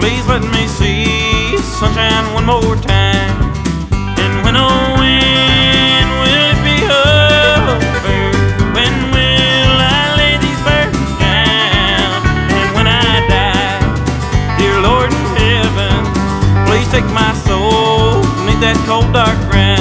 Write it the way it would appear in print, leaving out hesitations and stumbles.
Please let me see sunshine one more time. And when, oh, when will it be over? When will I lay these burdens down? And when I die, dear Lord in heaven, please take my soul beneath that cold dark ground.